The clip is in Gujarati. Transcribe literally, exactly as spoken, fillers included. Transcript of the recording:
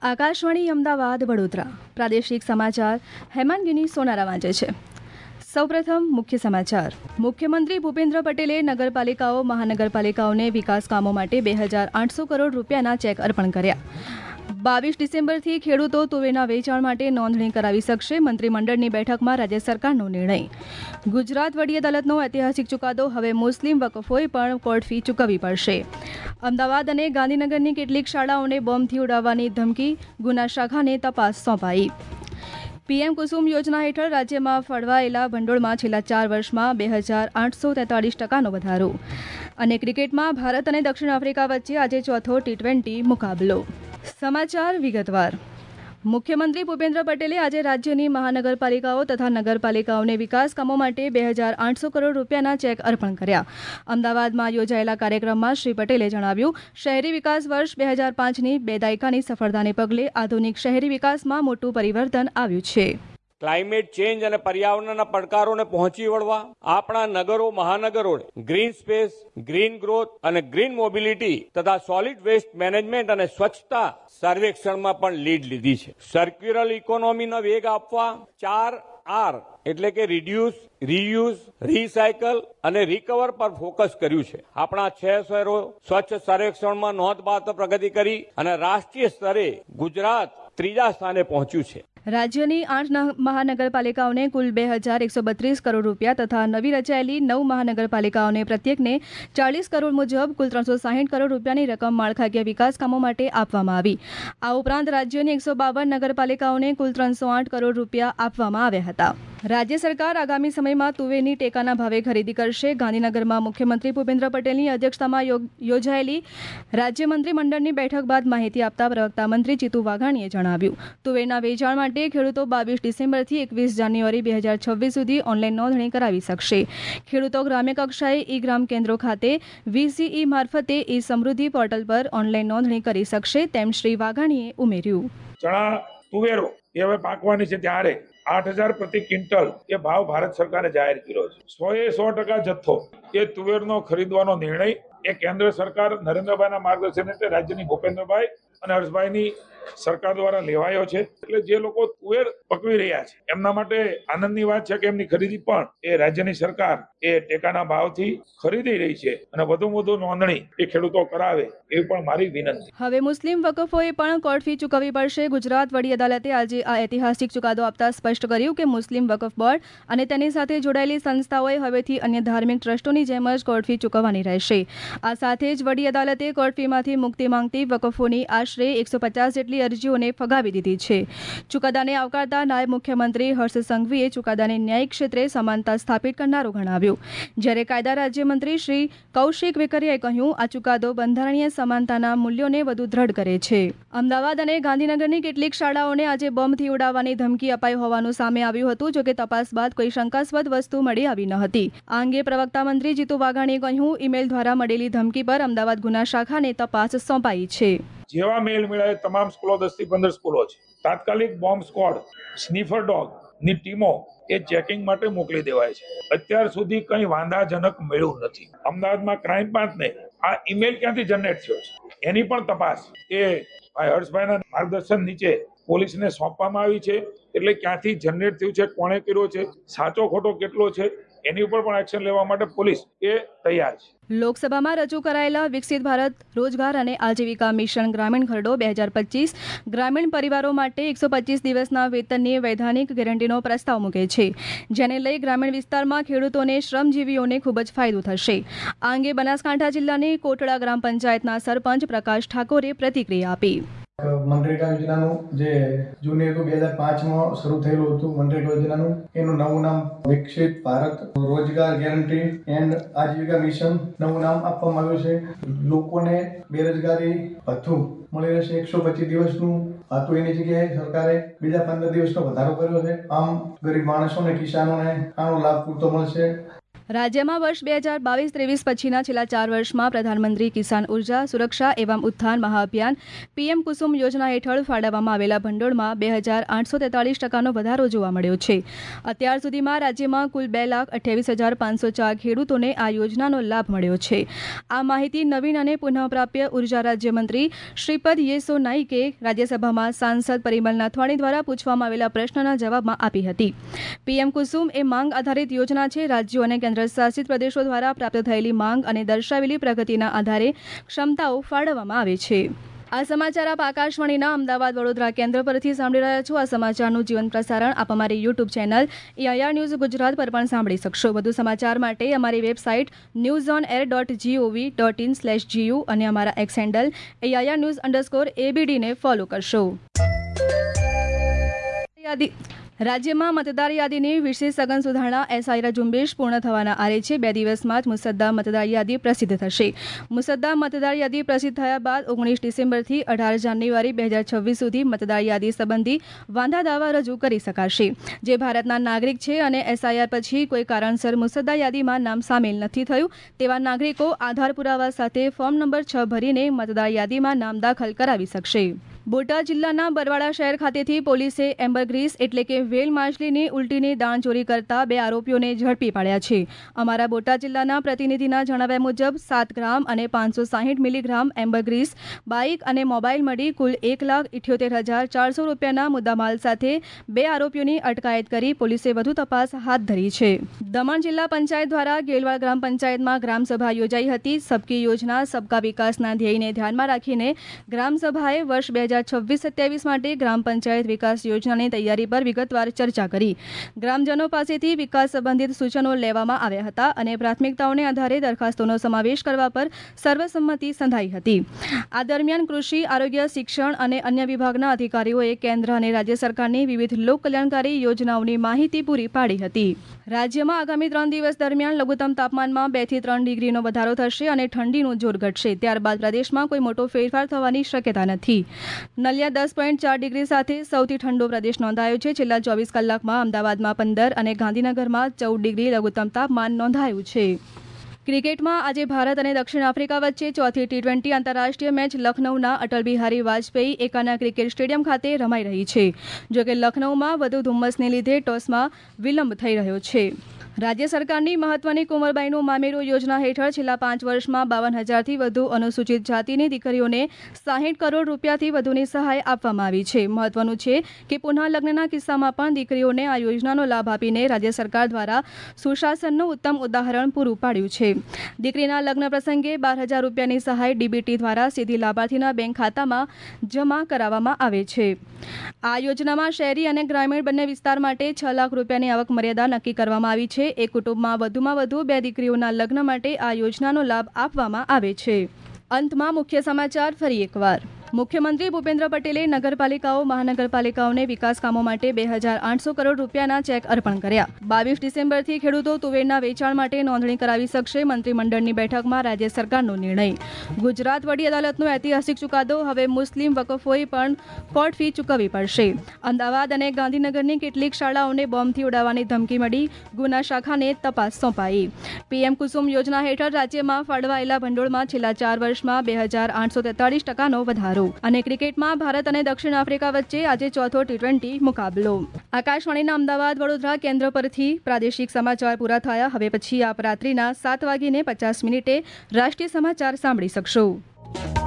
આકાશવાણી અમદાવાદ વડોદરા પ્રાદેશિક સમાચાર હેમાંગીની સોનારા વાંચે છે. સૌપ્રથમ મુખ્ય સમાચાર. મુખ્યમંત્રી ભૂપેન્દ્ર પટેલે નગરપાલિકાઓ મહાનગરપાલિકાઓને વિકાસ કામો માટે બે હજાર આઠસો કરોડ રૂપિયાના ચેક અર્પણ કર્યા. બાવીસ ડિસેમ્બરથી ખેડૂતો તુવેરના વેચાણ માટે નોંધણી કરાવી શકશે. મંત્રીમંડળની બેઠકમાં રાજ્ય સરકારનો નિર્ણય. ગુજરાત વડી અદાલતનો ઐતિહાસિક ચુકાદો. હવે મુસ્લિમ વકફોએ પણ કોર્ટ ફી ચૂકવવી પડશે. અમદાવાદ અને ગાંધીનગરની કેટલીક શાળાઓને બોમ્બથી ઉડાવવાની ધમકી. ગુના શાખાને તપાસ સોંપાઈ. પીએમ કુસુમ યોજના હેઠળ રાજ્યમાં ફળવાયેલા ભંડોળમાં છેલ્લા ચાર વર્ષમાં બે હજાર આઠસો તેતાળીસ ટકાનો વધારો. અને ક્રિકેટમાં ભારત અને દક્ષિણ આફ્રિકા વચ્ચે આજે ચોથો ટી ટ્વેન્ટી મુકાબલો. સમાચાર વિગતવાર. મુખ્યમંત્રી ભૂપેન્દ્ર પટેલે આજે રાજ્યની મહાનગરપાલિકાઓ તથા નગરપાલિકાઓને વિકાસ કામો માટે બે હજાર આઠસો કરોડ રૂપિયાના ચેક અર્પણ કર્યા. અમદાવાદમાં યોજાયેલા કાર્યક્રમમાં શ્રી પટેલે જણાવ્યું, શહેરી વિકાસ વર્ષ બે હજાર પાંચની બે દાયકાની સફળતાને પગલે આધુનિક શહેરી વિકાસમાં મોટું પરિવર્તન આવ્યું છે. ક્લાઇમેટ ચેન્જ અને પર્યાવરણના પડકારોને પહોંચી વળવા આપણા નગરો મહાનગરોને ગ્રીન સ્પેસ, ગ્રીન ગ્રોથ અને ગ્રીન મોબિલિટી તથા સોલિડ વેસ્ટ મેનેજમેન્ટ અને સ્વચ્છતા સર્વેક્ષણમાં પણ લીડ લીધી છે. સર્ક્યુલર ઇકોનોમીનો વેગ આપવા ચાર આર એટલે કે રિડ્યુસ, રીયુઝ, રીસાયકલ અને રિકવર પર ફોકસ કર્યું છે. આપણા છ શહેરો સ્વચ્છ સર્વેક્ષણમાં નોંધપાત્ર પ્રગતિ કરી અને રાષ્ટ્રીય સ્તરે ગુજરાત ત્રીજા સ્થાને પહોંચ્યું છે. રાજ્યની આઠ મહાનગરપાલિકાઓને કુલ બે હજાર એકસો બત્રીસ કરોડ રૂપિયા તથા નવી રચાયેલી નવ મહાનગરપાલિકાઓને પ્રત્યેકને ચાલીસ કરોડ મુજબ કુલ ત્રણસો સાહીઠ કરોડ રૂપિયાની રકમ માળખાકીય વિકાસ કામો માટે આપવામાં આવી. આ ઉપરાંત રાજ્યની એકસો બાવન નગરપાલિકાઓને કુલ ત્રણસો આઠ કરોડ રૂપિયા આપવામાં આવ્યા હતા. રાજ્ય સરકાર આગામી સમયમાં તુવેરની ટેકાના ભાવે ખરીદી કરશે. ગાંધીનગરમાં મુખ્યમંત્રી ભૂપેન્દ્ર પટેલની અધ્યક્ષતામાં યોજાયેલી રાજ્ય મંત્રીમંડળની બેઠક બાદ માહિતી આપતા પ્રવક્તા મંત્રી જીતુ વાઘાણીએ જણાવ્યું, તુવેરના વેચાણ માટે ખેડૂતો બાવીસ ડિસેમ્બરથી એકવીસ જાન્યુઆરી બે હજાર છવ્વીસ સુધી ઓનલાઈન નોંધણી કરાવી શકશે. ખેડૂતો ગ્રામ્ય કક્ષાએ ઈ ગ્રામ કેન્દ્રો ખાતે વીસીઈ મારફતે ઈ સમૃદ્ધિ પોર્ટલ પર ઓનલાઈન નોંધણી કરી શકશે, તેમ શ્રી વાઘાણીએ ઉમેર્યું. ચણા તુવેરો એ હવે પાકવાની છે ત્યારે આઠ હજાર પ્રતિ ક્વિન્ટલ એ ભાવ ભારત સરકારે જાહેર કર્યો છે. સો એ સો ટકા જથ્થો એ તુવેરનો ખરીદવાનો નિર્ણય એ કેન્દ્ર સરકાર નરેન્દ્રભાઈના માર્ગદર્શન હેઠળ રાજ્યની ભૂપેન્દ્રભાઈ અને હર્ષભાઈની સરકાર દ્વારા લેવાયો છે. એટલે જે લોકો તુવેર પકવી રહ્યા છે એમના માટે આનંદની વાત છે કે એમની ખરીદી પણ એ રાજ્યની સરકાર એ ટેકાના ભાવથી ખરીદી રહી છે અને વધુ વધુ નોંધણી એ ખેડૂતો કરાવે એ પણ મારી વિનંતી. હવે મુસ્લિમ વકફોએ પણ કોર્ટ ફી ચૂકવવી પડશે. ગુજરાત વડી અદાલતે આજે આ ઐતિહાસિક ચુકાદો આપતા સ્પષ્ટ કર્યું કે મુસ્લિમ વકફ બોર્ડ અને તેની સાથે જોડાયેલી સંસ્થાઓએ હવેથી અન્ય ધાર્મિક ટ્રસ્ટોની જેમ જ કોર્ટ ફી ચૂકવવાની રહેશે. આ સાથે જ વડી અદાલતે કોર્ટ ફીમાંથી મુક્તિ માંગતી વકફોની આશરે એકસો પચાસ જેટલી અરજીઓને ફગાવી દીધી છે. ચુકાદાને આવકારતા નાયબ મુખ્યમંત્રી હર્ષ સંઘવીએ ચુકાદાને ન્યાયિક ક્ષેત્રે સમાનતા સ્થાપિત કરનારો ગણાવ્યું. જ્યારે કાયદા રાજ્યમંત્રી શ્રી કૌશિક વેકરિયાએ કહ્યું, આ ચુકાદો બંધારણીય સમાનતાના મૂલ્યોને વધુ દ્રઢ કરે છે. અમદાવાદ અને ગાંધીનગરની કેટલીક શાળાઓને આજે બોમ્બથી ઉડાવવાની ધમકી અપાઈ હોવાનું સામે આવ્યું હતું. જોકે તપાસ બાદ કોઈ શંકાસ્પદ વસ્તુ મળી આવી ન હતી. આ અંગે પ્રવક્તા મંત્રી જીતુ વાઘાણીએ કહ્યું, ઈમેલ દ્વારા મળેલી ધમકી પર અમદાવાદ ગુના શાખાને તપાસ સોંપાઈ છે. જેવા મેલ મળ્યા તમામ સ્કૂલો દસ થી પંદર સ્કૂલો છે. તાત્કાલિક બોમ્બ સ્ક્વોડ, સ્નીફર ડોગ ની ટીમો એ ચેકિંગ માટે મોકલી દેવાય છે. અત્યાર સુધી કંઈ વાંધાજનક મળ્યું નથી. અમદાવાદમાં ક્રાઇમ બ્રાન્ચને આ ઈમેલ ક્યાંથી જનરેટ થયો છે એની પણ તપાસ એ ભાઈ હર્ષભાઈના માર્ગદર્શન નીચે પોલીસને સોંપવામાં આવી છે. એટલે ક્યાંથી જનરેટ થયું છે, કોણે કર્યો છે, સાચો ખોટો કેટલો છે એની ઉપર પણ એક્શન લેવા માટે પોલીસ એ તૈયાર છે. લોકસભામાં રજૂ કરાયેલા વિકસિત ભારત રોજગાર અને આજીવિકા મિશન ગ્રામીણ ખરડો બે હજાર પચીસ ગ્રામીણ પરિવારો માટે એકસો પચીસ દિવસના વેતનની વૈધાનિક ગેરંટીનો પ્રસ્તાવ મૂકે છે, જેને લઈ ગ્રામીણ વિસ્તારમાં ખેડૂતોને શ્રમજીવીઓને ખૂબ જ ફાયદો થશે. આ અંગે બનાસકાંઠા જિલ્લાની કોટડા ગ્રામ પંચાયતના સરપંચ પ્રકાશ ઠાકોરે પ્રતિક્રિયા આપી. મનરેગા યોજનાનું જે જૂની હતું બે હજાર પાંચમાં શરૂ થયેલું હતું મનરેગા યોજનાનું, એનું નવું નામ વિકસિત ભારત રોજગાર ગેરંટી એન્ડ આજીવિકા મિશન નવું નામ આપવામાં આવ્યું છે. લોકોને બેરોજગારી ભથ્થું મળી રહેશે એકસો પચીસ દિવસનું હતું, એની જગ્યાએ સરકારે બીજા પંદર દિવસનો વધારો કર્યો છે. આમ ગરીબ માણસોને કિસાનોને આનો લાભ પૂરતો મળશે. રાજ્યમાં વર્ષ બે હજાર બાવીસ ત્રેવીસ પછીના છેલ્લા ચાર વર્ષમાં પ્રધાનમંત્રી કિસાન ઉર્જા સુરક્ષા એવં ઉત્થાન મહાઅભિયાન પીએમ કુસુમ યોજના હેઠળ ફાળવવામાં આવેલા ભંડોળમાં બે હજાર આઠસો તેતાલીસ ટકાનો વધારો જોવા મળ્યો છે. અત્યાર સુધીમાં રાજ્યમાં કુલ બે લાખ અઠ્યાવીસ હજાર પાંચસો ચાર ખેડૂતોને આ યોજનાનો લાભ મળ્યો છે. આ માહિતી નવીન અને પુનઃપ્રાપ્ય ઉર્જા રાજ્યમંત્રી શ્રીપદ યેસો નાઈકે રાજ્યસભામાં સાંસદ પરિમલ નાથવાણી દ્વારા પૂછવામાં આવેલા પ્રશ્નના જવાબમાં આપી હતી. પીએમ કુસુમ એ માંગ આધારિત યોજના છે. રાજ્યો અને કેન્દ્ર શાસિત પ્રદેશો દ્વારા પ્રાપ્ત થયેલી માંગ અને દર્શાવેલી પ્રગતિના આધારે ક્ષમતાઓ ફાળવવામાં આવે છે. આ સમાચાર આપ આકાશવાણીના અમદાવાદ વડોદરા કેન્દ્ર પરથી સાંભળી રહ્યા છો. આ સમાચારનું જીવન પ્રસારણ આપ અમારી YouTube channel AIR news Gujarat પર પણ સાંભળી શકશો. વધુ સમાચાર માટે અમારી website news on air dot GOV dot in slash GU અને અમારા X handle AIR news underscore એબીડીને ફોલો કરશો. રાજ્યમાં મતદાર યાદીની વિશેષ સઘન સુધારણા એસઆઈઆર ઝુંબેશ પૂર્ણ થવાના આરે છે. બે દિવસમાં જ મુસદ્દા મતદાર યાદી પ્રસિદ્ધ થશે. મુસદ્દા મતદાર યાદી પ્રસિદ્ધ થયા બાદ ઓગણીસ ડિસેમ્બરથી અઢાર જાન્યુઆરી બે હજાર છવ્વીસ સુધી મતદાર યાદી સંબંધી વાંધા દાવા રજૂ કરી શકાશે. જે ભારતના નાગરિક છે અને એસઆઈઆર પછી કોઈ કારણસર મુસદ્દા યાદીમાં નામ સામેલ નથી થયું તેવા નાગરિકો આધાર પુરાવા સાથે ફોર્મ નંબર છ ભરીને મતદાર યાદીમાં નામ દાખલ કરાવી શકશે. બોટાદ જિલ્લાના બરવાડા શહેર ખાતેથી પોલીસે એમ્બરગ્રીસ એટલે કે વેલ માછલીની ઉલટીની દાણચોરી કરતા બે આરોપીઓને ઝડપી પાડ્યા છે. અમારા બોટાદ જિલ્લાના પ્રતિનિધિના જણાવ્યા મુજબ સાત ગ્રામ અને પાંચસો સાહીઠ મિલીગ્રામ એમ્બરગ્રીસ, બાઇક અને મોબાઈલ મળી કુલ એક લાખ ઇઠ્યોતેર હજાર ચારસો રૂપિયાના મુદ્દામાલ સાથે બે આરોપીઓની અટકાયત કરી પોલીસે વધુ તપાસ હાથ ધરી છે. દમણ જિલ્લા પંચાયત દ્વારા ગેલવાડ ગ્રામ પંચાયતમાં ગ્રામસભા યોજાઈ હતી. સબકી યોજના સબકા વિકાસના ધ્યેયને ધ્યાનમાં રાખીને ગ્રામસભાએ વર્ષ બે હજાર છવ્વીસ સત્યાવીસ માટે ગ્રામ પંચાયત વિકાસ યોજનાની તૈયારી પર વિગતવાર ચર્ચા કરી. ગ્રામજનો પાસેથી વિકાસ સંબંધિત સૂચનો લેવામાં આવ્યા હતા અને પ્રાથમિકતાઓને આધારે દરખાસ્તોનો સમાવેશ કરવા પર સર્વસંમતિ સંધાઈ હતી. આ દરમિયાન કૃષિ, આરોગ્ય, શિક્ષણ અને અન્ય વિભાગના અધિકારીઓએ કેન્દ્ર અને રાજ્ય સરકારની વિવિધ લોક કલ્યાણકારી યોજનાઓની માહિતી પૂરી પાડી હતી. રાજ્યમાં આગામી ત્રણ દિવસ દરમિયાન લઘુત્તમ તાપમાનમાં બે થી ત્રણ ડિગ્રીનો વધારો થશે અને ઠંડીનું જોર ઘટશે. ત્યારબાદ પ્રદેશમાં કોઈ મોટો ફેરફાર થવાની શક્યતા નથી. નલિયા દસ પોઈન્ટ ચાર ડિગ્રી સાથે સૌથી ઠંડો પ્રદેશ નોંધાયો છે. છેલ્લા ચોવીસ કલાકમાં અમદાવાદમાં પંદર અને ગાંધીનગરમાં ચૌદ ડિગ્રી લઘુત્તમ તાપમાન નોંધાયું છે. ક્રિકેટમાં આજે ભારત અને દક્ષિણ આફ્રિકા વચ્ચે ચોથી ટી ટ્વેન્ટી આંતરરાષ્ટ્રીય મેચ લખનૌના અટલ બિહારી વાજપેયી એકાના ક્રિકેટ સ્ટેડિયમ ખાતે રમાઈ રહી છે. જોકે લખનૌમાં વધુ ધુમ્મસને લીધે ટોસમાં વિલંબ થઈ રહ્યો છે. રાજ્ય સરકારની મહત્વની કુંવરબાઈનું મામેરું યોજના હેઠળ છેલ્લા પાંચ વર્ષમાં બાવન હજારથી વધુ અનુસૂચિત જાતિની દીકરીઓને સાહીઠ કરોડ રૂપિયાથી વધુની સહાય આપવામાં આવી છે. મહત્વનું છે કે પુનઃ લગ્નના કિસ્સામાં પણ દીકરીઓને આ યોજનાનો લાભ આપીને રાજ્ય સરકાર દ્વારા સુશાસનનું ઉત્તમ ઉદાહરણ પૂરું પાડ્યું છે. દીકરીના લગ્ન પ્રસંગે બાર હજાર રૂપિયાની સહાય ડીબીટી દ્વારા સીધી લાભાર્થીના બેંક ખાતામાં જમા કરાવવામાં આવે છે. આ યોજનામાં શહેરી અને ગ્રામીણ બંને વિસ્તાર માટે છ લાખ રૂપિયાની આવક મર્યાદા નક્કી કરવામાં આવી છે. એક કુટુંબમાં વધુમાં વધુ બે દીકરીઓના લગ્ન માટે આ યોજનાનો લાભ આપવામાં આવે છે. અંતમાં મુખ્ય સમાચાર ફરી એકવાર. મુખ્યમંત્રી ભૂપેન્દ્ર પટેલે નગરપાલિકાઓ મહાનગરપાલિકાઓને વિકાસ કામો માટે બે હજાર આઠસો કરોડ રૂપિયાના ચેક અર્પણ કર્યા. બાવીસ ડિસેમ્બરથી ખેડૂતો તુવેરના વેચાણ માટે નોંધણી કરાવી શકશે. મંત્રીમંડળની બેઠકમાં રાજ્ય સરકારનો નિર્ણય. ગુજરાત વડી અદાલતનો ઐતિહાસિક ચુકાદો, હવે મુસ્લિમ વકફોએ પણ કોર્ટ ફી ચૂકવવી પડશે. અમદાવાદ અને ગાંધીનગરની કેટલીક શાળાઓને બોમ્બથી ઉડાવવાની ધમકી મળી, ગુના શાખાને તપાસ સોંપાઈ. પીએમ કુસુમ યોજના હેઠળ રાજ્યમાં ફાળવાયેલા ભંડોળમાં છેલ્લા ચાર વર્ષમાં બે હજાર આઠસો તેતાલીસ ટકાનો વધારો. અને ક્રિકેટમાં ભારત અને દક્ષિણ આફ્રિકા વચ્ચે આજે ચોથો ટી ટ્વેન્ટી મુકાબલો. આકાશવાણીના અમદાવાદ વડોદરા કેન્દ્ર પરથી પ્રાદેશિક સમાચાર પૂરા થયા. હવે પછી આપ રાત્રિના સાત વાગીને પચાસ મિનિટે રાષ્ટ્રીય સમાચાર સાંભળી શકશો.